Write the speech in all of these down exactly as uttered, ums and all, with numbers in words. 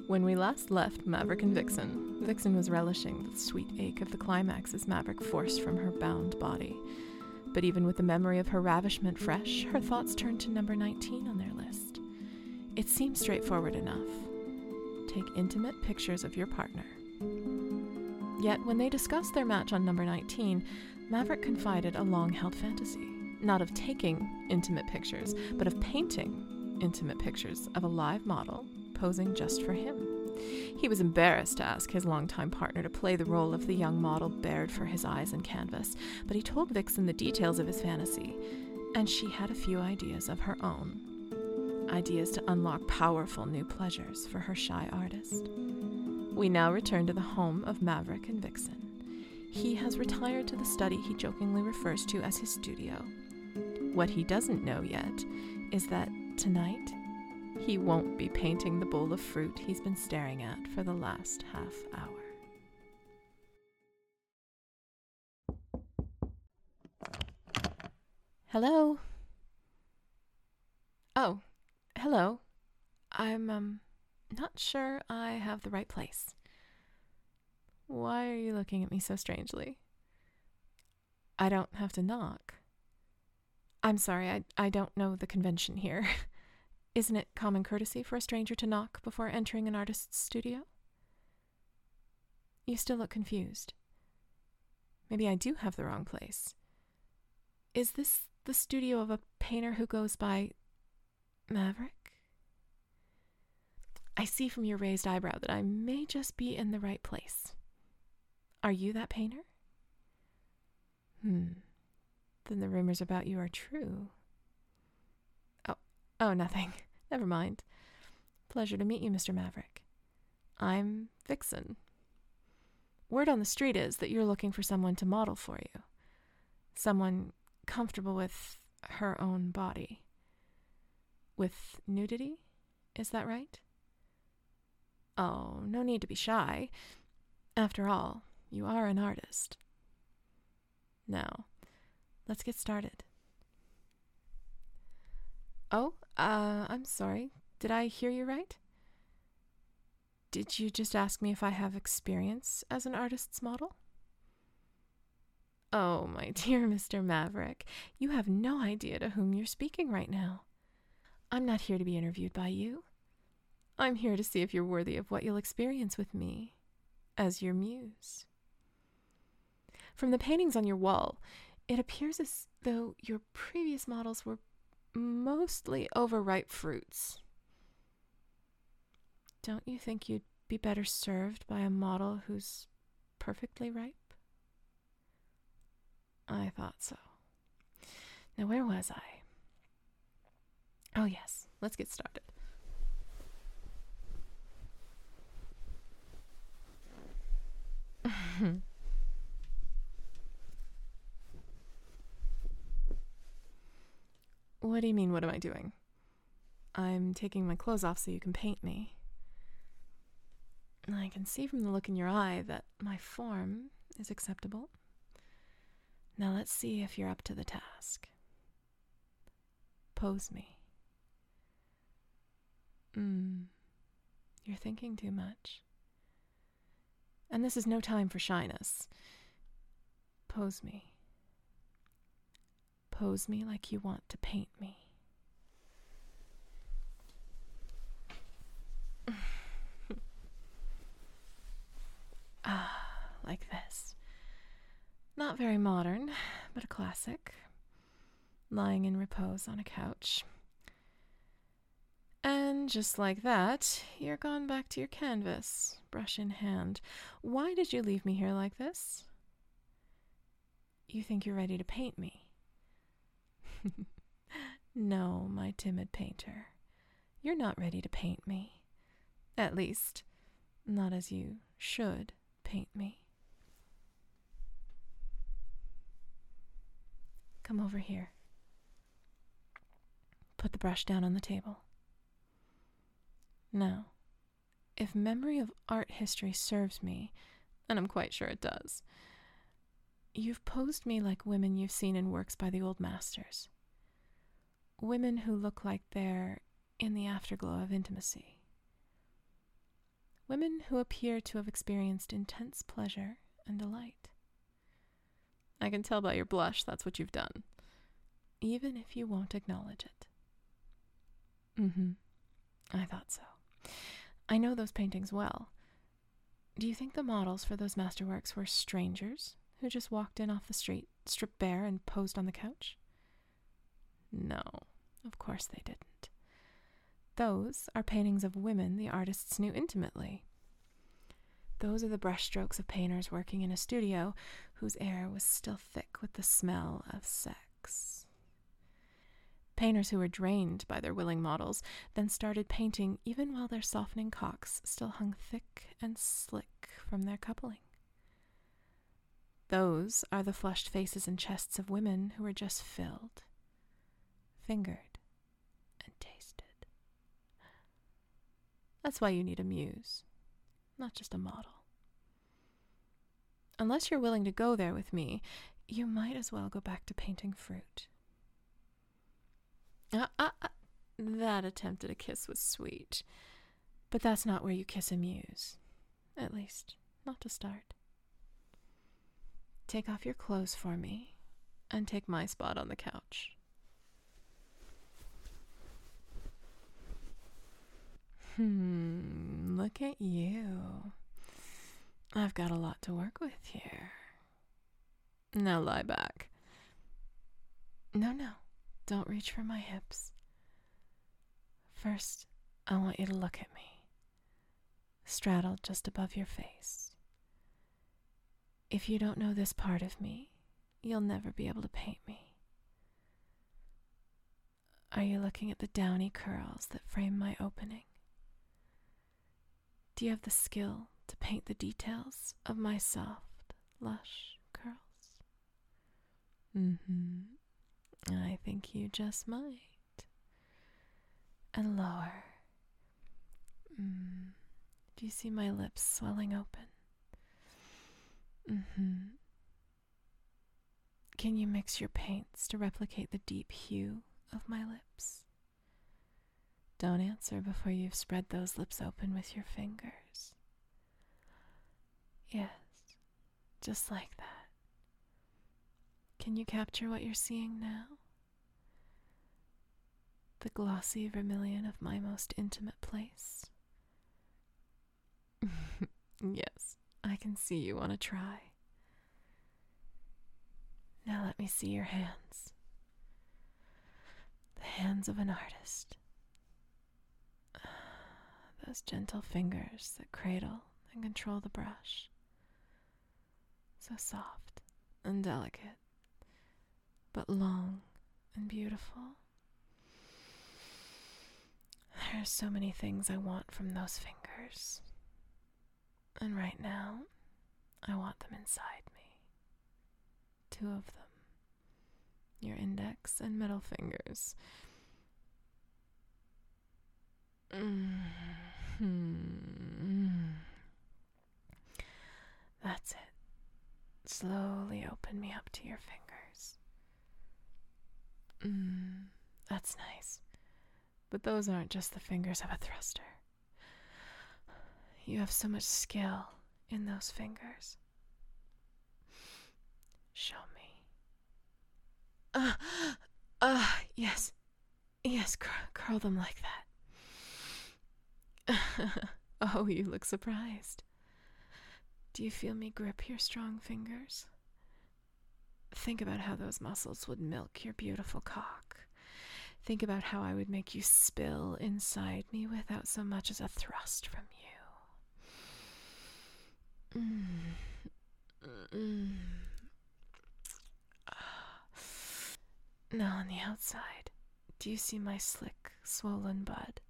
When we last left Maverick and Vixen, Vixen was relishing the sweet ache of the climax as Maverick forced from her bound body. But even with the memory of her ravishment fresh, her thoughts turned to number nineteen on their list. It seemed straightforward enough. Take intimate pictures of your partner. Yet when they discussed their match on number nineteen, Maverick confided a long-held fantasy, not of taking intimate pictures, but of painting intimate pictures of a live model posing just for him. He was embarrassed to ask his longtime partner to play the role of the young model bared for his eyes and canvas, but he told Vixen the details of his fantasy, and she had a few ideas of her own. Ideas to unlock powerful new pleasures for her shy artist. We now return to the home of Maverick and Vixen. He has retired to the study he jokingly refers to as his studio. What he doesn't know yet is that tonight, he won't be painting the bowl of fruit he's been staring at for the last half hour. Hello? Oh, hello. I'm, um, not sure I have the right place. Why are you looking at me so strangely? I don't have to knock. I'm sorry, I, I don't know the convention here. Isn't it common courtesy for a stranger to knock before entering an artist's studio? You still look confused. Maybe I do have the wrong place. Is this the studio of a painter who goes by Maverick? I see from your raised eyebrow that I may just be in the right place. Are you that painter? Hmm. Then the rumors about you are true. Oh, oh, nothing. Never mind. Pleasure to meet you, Mister Maverick. I'm Vixen. Word on the street is that you're looking for someone to model for you. Someone comfortable with her own body. With nudity? Is that right? Oh, no need to be shy. After all, you are an artist. Now, let's get started. Oh, uh, I'm sorry. Did I hear you right? Did you just ask me if I have experience as an artist's model? Oh, my dear Mister Maverick, you have no idea to whom you're speaking right now. I'm not here to be interviewed by you. I'm here to see if you're worthy of what you'll experience with me as your muse. From the paintings on your wall, it appears as though your previous models were mostly overripe fruits. Don't you think you'd be better served by a model who's perfectly ripe? I thought so. Now, where was I? Oh, yes. Let's get started. What do you mean, what am I doing? I'm taking my clothes off so you can paint me. I can see from the look in your eye that my form is acceptable. Now let's see if you're up to the task. Pose me. Hmm, you're thinking too much. And this is no time for shyness. Pose me. Pose me like you want to paint me. Ah, like this. Not very modern, but a classic. Lying in repose on a couch. And just like that, you're gone back to your canvas, brush in hand. Why did you leave me here like this? You think you're ready to paint me? No, my timid painter. You're not ready to paint me. At least, not as you should paint me. Come over here. Put the brush down on the table. Now, if memory of art history serves me, and I'm quite sure it does, you've posed me like women you've seen in works by the old masters. Women who look like they're in the afterglow of intimacy. women who appear to have experienced intense pleasure and delight. I can tell by your blush that's what you've done, even if you won't acknowledge it. Mm-hmm. I thought so. I know those paintings well. Do you think the models for those masterworks were strangers who just walked in off the street, stripped bare, and posed on the couch? No, of course they didn't. Those are paintings of women the artists knew intimately. Those are the brushstrokes of painters working in a studio whose air was still thick with the smell of sex. Painters who were drained by their willing models then started painting even while their softening cocks still hung thick and slick from their coupling. Those are the flushed faces and chests of women who were just filled, fingered, and tasted. That's why you need a muse, not just a model. Unless you're willing to go there with me, you might as well go back to painting fruit. Ah, ah, ah. That attempt at a kiss was sweet, but that's not where you kiss a muse. At least, not to start. Take off your clothes for me, and take my spot on the couch. Hmm, look at you. I've got a lot to work with here. Now lie back. No, no, don't reach for my hips. First, I want you to look at me, straddled just above your face. If you don't know this part of me, you'll never be able to paint me. Are you looking at the downy curls that frame my opening? Do you have the skill to paint the details of my soft, lush curls? Mm-hmm. I think you just might. And lower. Mm. Do you see my lips swelling open? Mm-hmm. Can you mix your paints to replicate the deep hue of my lips? Don't answer before you've spread those lips open with your fingers. Yes, just like that. Can you capture what you're seeing now? The glossy vermilion of my most intimate place. Yes, I can see you want to try. Now let me see your hands. The hands of an artist. Those gentle fingers that cradle and control the brush. So soft and delicate, but long and beautiful. There are so many things I want from those fingers. And right now, I want them inside me. Two of them. Your index and middle fingers. Mm-hmm. That's it. Slowly open me up to your fingers. Mm, that's nice. But those aren't just the fingers of a thruster. You have so much skill in those fingers. Show me. Ah, uh, ah, uh, yes. Yes, cur- curl them like that. Oh, you look surprised. Do you feel me grip your strong fingers? Think about how those muscles would milk your beautiful cock. Think about how I would make you spill inside me without so much as a thrust from you. Mm. Mm. Now on the outside, do you see my slick, swollen bud?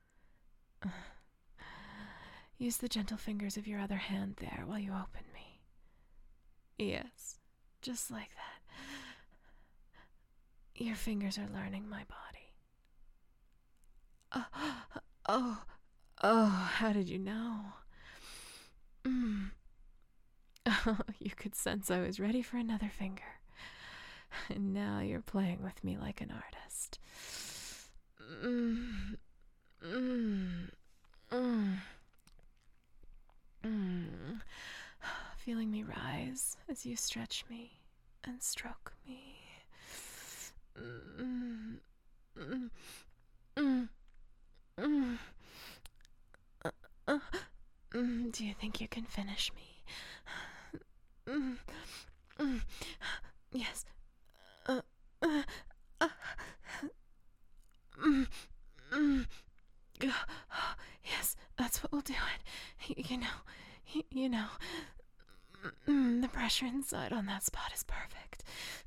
Use the gentle fingers of your other hand there while you open me. Yes, just like that. Your fingers are learning my body. Oh, oh, oh, how did you know? Mm. Oh, you could sense I was ready for another finger. And now you're playing with me like an artist. Mm. Mm. Mm. feeling me rise as you stretch me and stroke me. Mm, mm, mm, mm. Uh, uh, mm, do you think you can finish me? Mm, mm, yes. Uh, uh, uh, mm, mm. Yes, that's what we'll do it. You know, you know, mm, the pressure inside on that spot is perfect.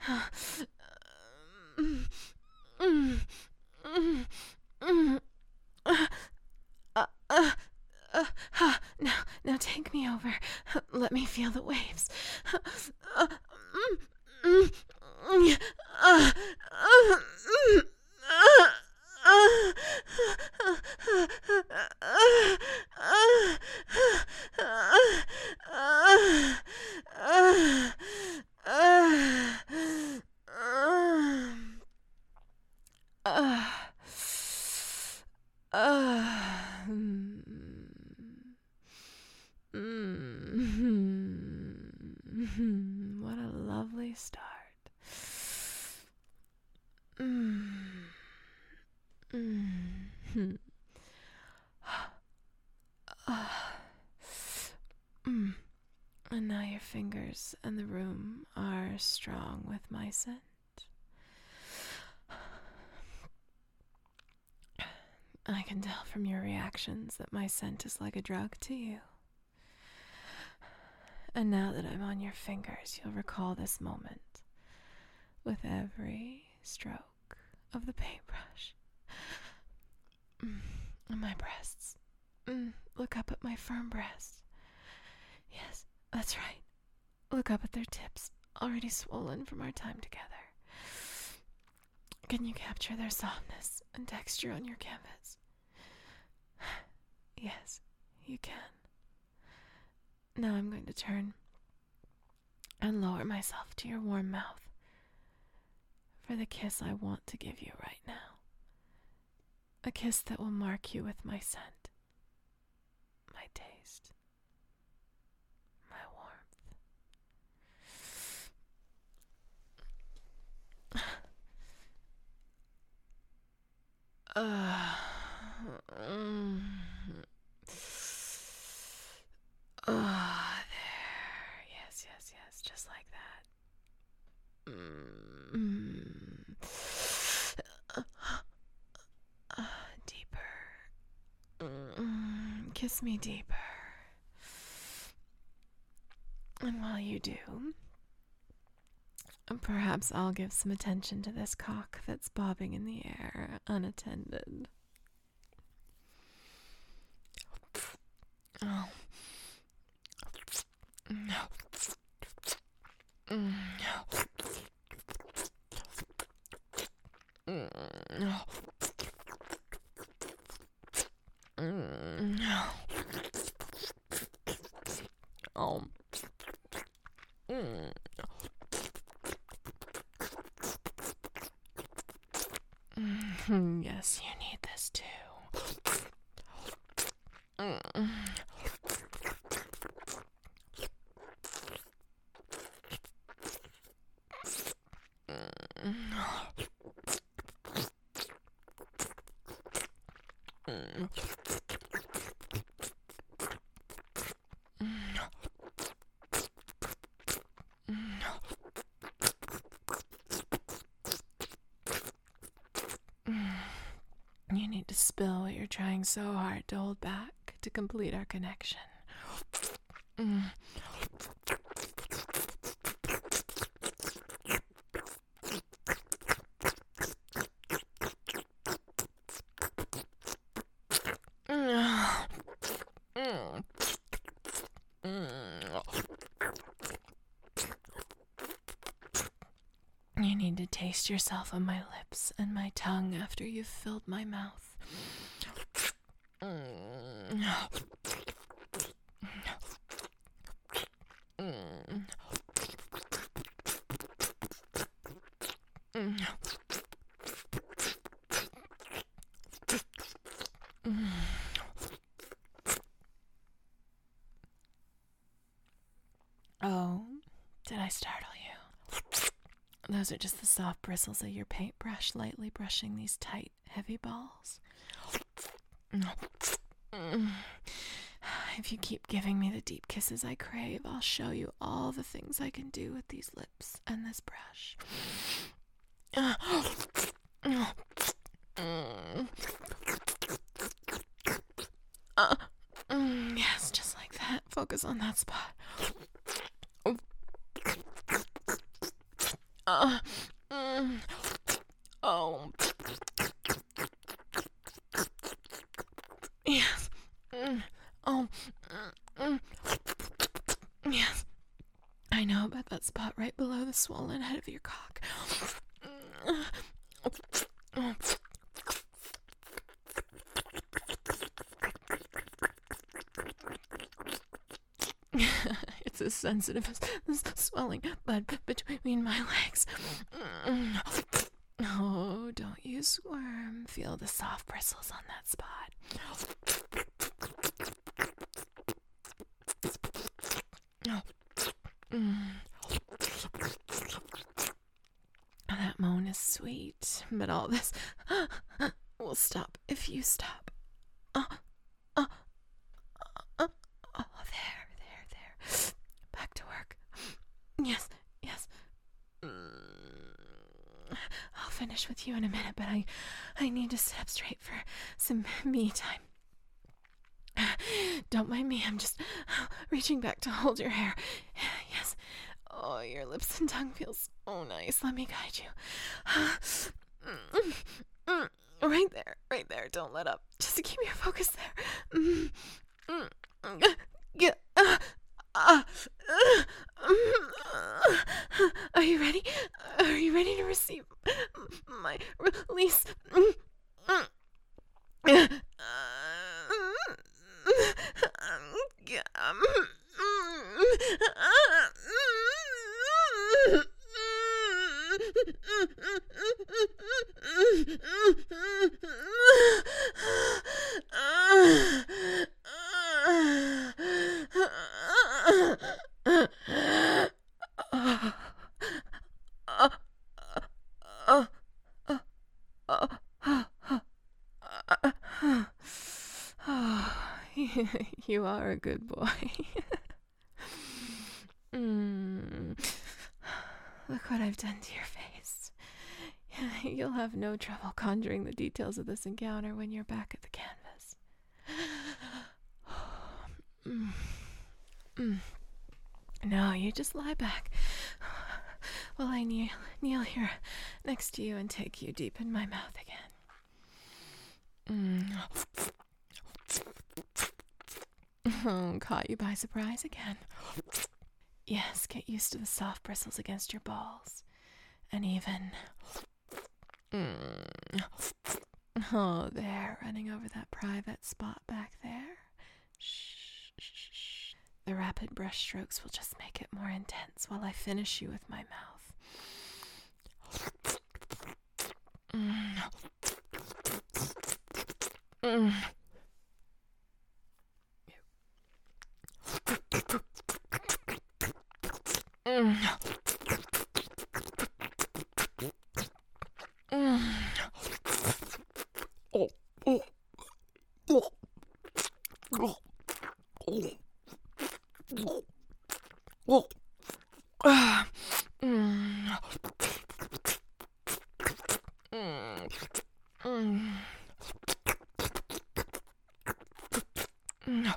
Mm, mm, mm, mm. Uh, uh, uh, uh, now, now take me over. Let me feel the waves. Uh, mm, mm, mm, uh, uh, mm, uh, What a lovely start. Mm. Mm. mm. And now your fingers and the room are strong with my scent. I can tell from your reactions that my scent is like a drug to you. And now that I'm on your fingers, you'll recall this moment with every stroke of the paintbrush. Mm. And my breasts. Mm. Look up at my firm breasts. Yes, that's right. Look up at their tips, already swollen from our time together. Can you capture their softness and texture on your canvas? Yes, you can. Now I'm going to turn and lower myself to your warm mouth for the kiss I want to give you right now. A kiss that will mark you with my scent, my taste, my warmth. Uh, mm, uh, there. Yes, yes, yes, just like that. Mm, uh, uh, deeper. Mm, kiss me deeper. And while you do, perhaps I'll give some attention to this cock that's bobbing in the air, unattended. Oh. No. Mm. Mm. Mm. Oh. Mm. Mm. Yes, you need this too. Mm. You need to spill what you're trying so hard to hold back to complete our connection. Mm. You need to taste yourself on my lips and my tongue after you've filled my mouth. I startle you? Those are just the soft bristles of your paintbrush lightly brushing these tight, heavy balls. If you keep giving me the deep kisses I crave, I'll show you all the things I can do with these lips and this brush. Uh, mm, yes, just like that. Focus on that spot. Uh, mm, oh. Yes. Mm, oh. Mm, yes. I know about that spot right below the swollen head of your cock. It's as sensitive as this swelling bud between my legs. Oh, don't you squirm. Feel the soft bristles on that spot. That moan is sweet, but all this will stop if you stop. Uh, uh, uh, oh, there, there, there. Back to work. Yes, yes. I'll finish with you in a minute, but I, I need to sit up straight for some me time. Don't mind me, I'm just reaching back to hold your hair. Yes. Oh, your lips and tongue feels so nice. Let me guide you. Right there, right there. Don't let up. Just keep your focus there. Are you ready? Are you ready to receive my release? You are a good boy. mm. Look what I've done to your face. You'll have no trouble conjuring the details of this encounter when you're back at the canvas. mm. Mm. No, you just lie back while I kneel, kneel here next to you and take you deep in my mouth again. Mm. Oh, caught you by surprise again. Yes, get used to the soft bristles against your balls. And even... Mm. Oh, there, running over that private spot back there. Shh, shh, shh. The rapid brush strokes will just make it more intense while I finish you with my mouth. Mm. Mm. Mm. Mm. Oh, oh, oh, oh, oh, oh, ah, mm, mm, mm, mm.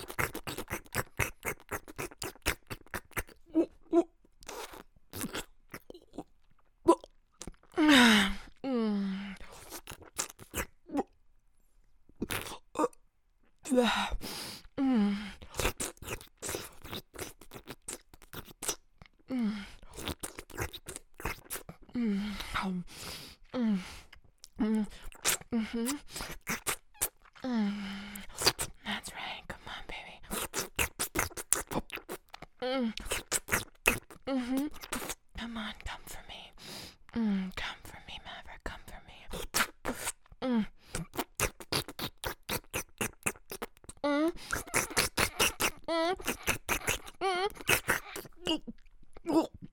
Mm. Mm. Mm. Um. Mm. Mm. Mm-hmm. Mm. That's right. Come on, baby. Mm. Mm-hmm. Come on, come for me. Mm. Come for me, Maverick. Come for me. Mm. Mm. Mm. Mm. Mm.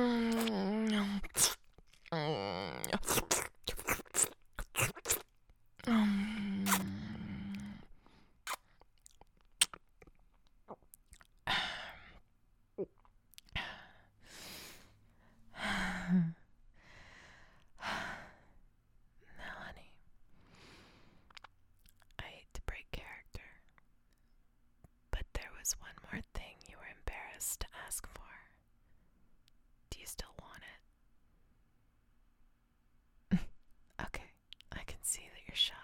honey, I hate to break character, but there was one more thing you were embarrassed to ask for. Do you still want it? Okay, I can see that you're shy,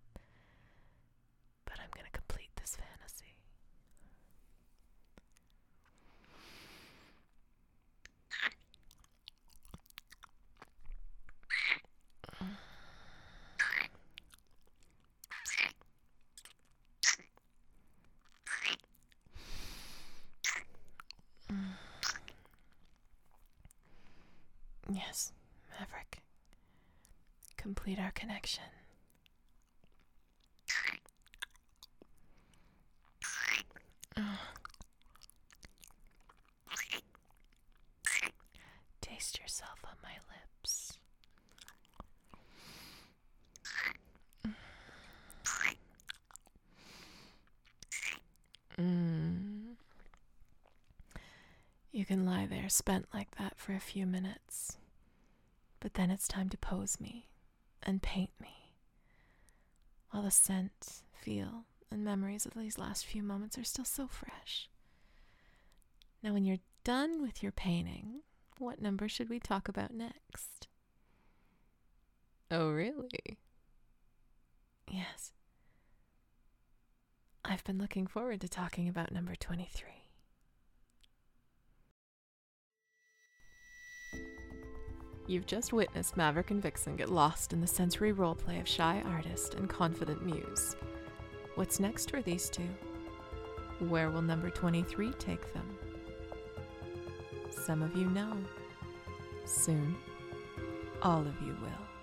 but I'm gonna complete this fantasy. Yes, Maverick. Complete our connection. Taste yourself on my lips. Mm. You can lie there spent like that for a few minutes, but then it's time to pose me and paint me, while the scent, feel, and memories of these last few moments are still so fresh. Now, when you're done with your painting, what number should we talk about next? Oh, really? Yes. I've been looking forward to talking about number twenty-three. You've just witnessed Maverick and Vixen get lost in the sensory roleplay of shy artist and confident muse. What's next for these two? Where will number twenty-three take them? Some of you know. Soon, all of you will.